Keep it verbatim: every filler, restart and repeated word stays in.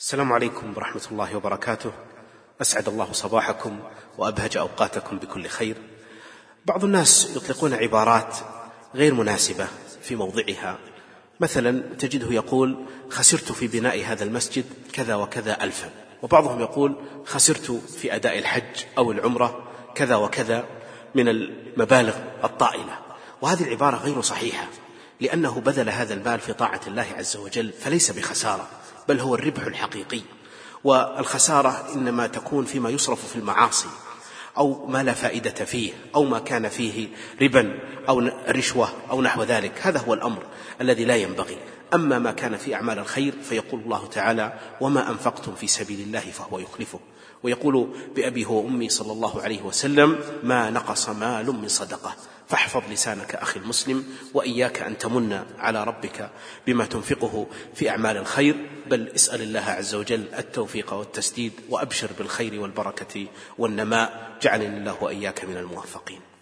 السلام عليكم ورحمة الله وبركاته. أسعد الله صباحكم وأبهج أوقاتكم بكل خير. بعض الناس يطلقون عبارات غير مناسبة في موضعها، مثلا تجده يقول خسرت في بناء هذا المسجد كذا وكذا ألفا، وبعضهم يقول خسرت في أداء الحج أو العمرة كذا وكذا من المبالغ الطائلة، وهذه العبارة غير صحيحة، لأنه بذل هذا المال في طاعة الله عز وجل فليس بخسارة، بل هو الربح الحقيقي. والخسارة إنما تكون فيما يصرف في المعاصي أو ما لا فائدة فيه أو ما كان فيه ربا أو رشوة أو نحو ذلك، هذا هو الأمر الذي لا ينبغي. أما ما كان في أعمال الخير فيقول الله تعالى وما أنفقتم في سبيل الله فهو يخلفه، ويقول بأبي هو أمي صلى الله عليه وسلم ما نقص مال من صدقة. فاحفظ لسانك أخي المسلم، وإياك أن تمن على ربك بما تنفقه في أعمال الخير، بل اسأل الله عز وجل التوفيق والتسديد، وأبشر بالخير والبركة والنماء. جعلني الله وإياك من الموفقين.